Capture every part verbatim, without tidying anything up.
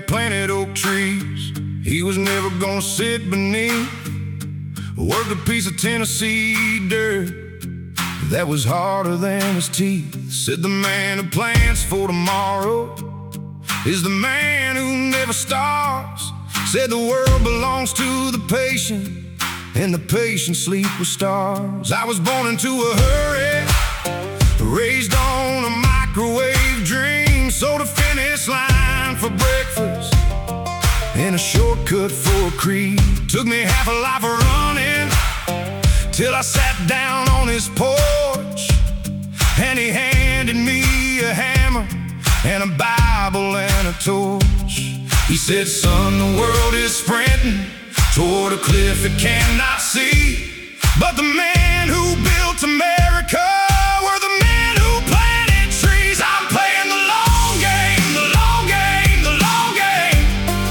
planted oak trees he was never gonna sit beneath. Worked a piece of Tennessee dirt that was harder than his teeth. Said the man who plans for tomorrow is the man who never starves. Said the world belongs to the patient, and the patient sleep with stars. I was born into a hurry, raised on a microwave dream. Sold a finish line for breakfast and a shortcut for a creed. Took me half a life of running till I sat down on his porch, and he handed me a hammer and a Bible and a torch. He said, son, the world is sprinting toward a cliff it cannot see, but the man who built America were the men who planted trees. I'm playing the long game, the long game, the long game,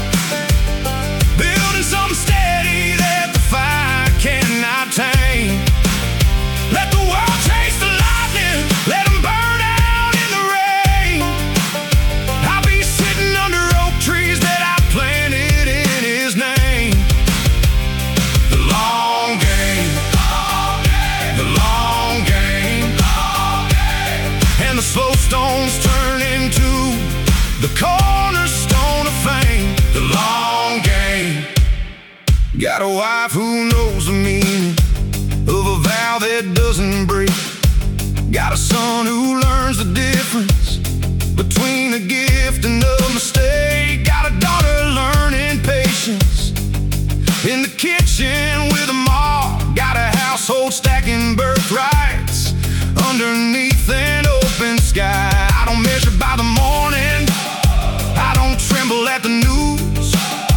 building something steady that the fire cannot tame. Let the world chase the lightning, let them burn out in the rain. I'll be sitting under oak trees that I planted in his name. The long game, the long game, and the slow stones turn into the cornerstone of fame. The long game. Got a wife who knows the meaning of a vow that doesn't break. Got a son who learns the difference between a gift and a mistake. Got a daughter learning patience in the kitchen with a ma. Got a household stacking birthrights underneath an open sky. I don't measure by the morning, I don't tremble at the news.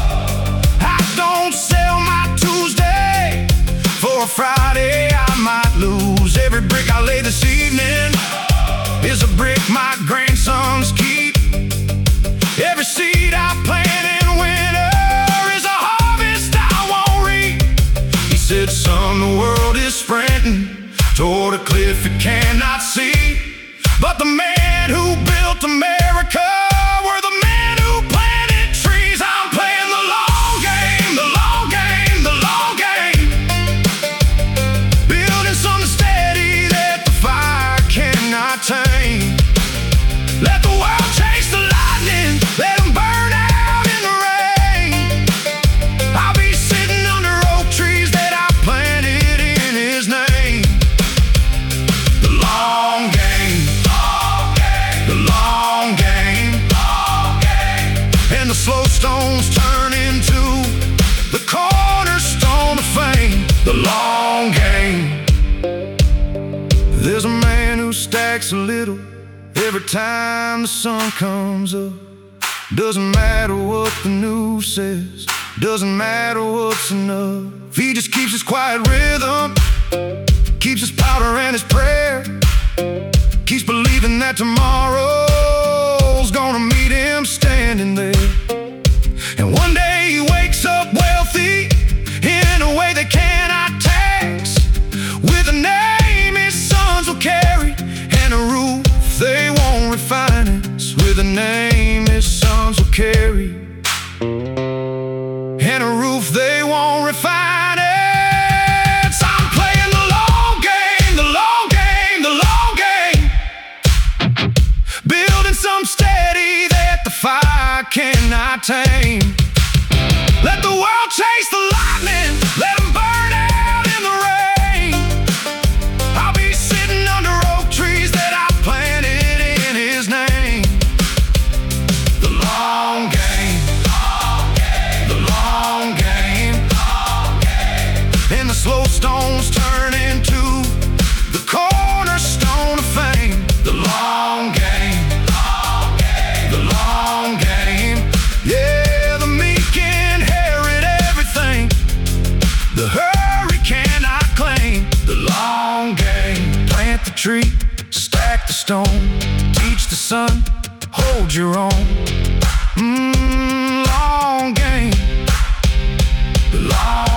I don't sell my Tuesday for a Friday I might lose. Every brick I lay this evening is a brick my grandsons keep. Every seed I plant in winter is a harvest I won't reap. He said, son, the world is sprinting toward a cliff it cannot see, but the man who built America were the men who planted trees. I'm playing the long game, the long game, the long game, building something steady that the fire cannot tame. Let the world chase the lightning, let them burn out in the rain. I'll be sitting under oak trees that I planted in his name. The long game, the long game, and the slow stones turn into the cornerstone of fame. The long game. There's a man who stacks a little every time the sun comes up. Doesn't matter what the news says, doesn't matter what's enough. He just keeps his quiet rhythm, keeps his powder and his prayer, keeps believing that tomorrow's gonna meet him standing there. And one day he wakes up wealthy in a way they cannot tax, with a name his sons will carry and a roof they won't refinance. With a name his sons will carry and a roof they won't refinance. I'm playing the long game, the long game, the long game, building something steady that the fire cannot tame. Let the world chase the lightning, let them burn out in the rain. I'll be sitting under oak trees that I planted in his name. The long game, the long game, and the slow stones turn into the cornerstone of fame. The long game, the long game, yeah, the meek inherit everything the hurry cannot claim. The long game. Plant the tree, stack the stone, teach the son, hold your own. Mmm, long game. The long